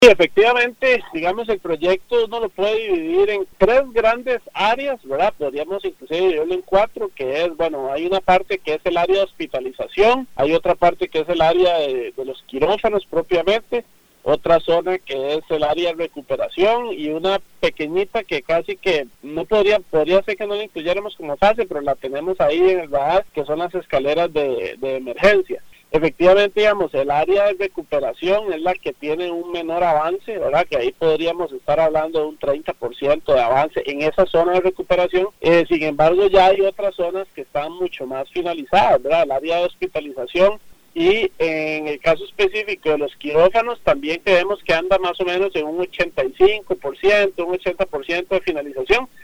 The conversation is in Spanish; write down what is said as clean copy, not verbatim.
Sí, efectivamente, digamos, el proyecto uno lo puede dividir en tres grandes áreas, ¿verdad? Podríamos inclusive dividirlo en cuatro, que es, bueno, hay una parte que es el área de hospitalización, hay otra parte que es el área de los quirófanos propiamente, otra zona que es el área de recuperación y una pequeñita que casi que no podría ser que no la incluyéramos como fase, pero la tenemos ahí en el radar, que son las escaleras de emergencia. Efectivamente, digamos, el área de recuperación es la que tiene un menor avance, ¿verdad? Que ahí podríamos estar hablando de un 30% de avance en esa zona de recuperación. Sin embargo, ya hay otras zonas que están mucho más finalizadas, ¿verdad? El área de hospitalización y en el caso específico de los quirófanos también creemos que anda más o menos en un 85%, un 80% de finalización.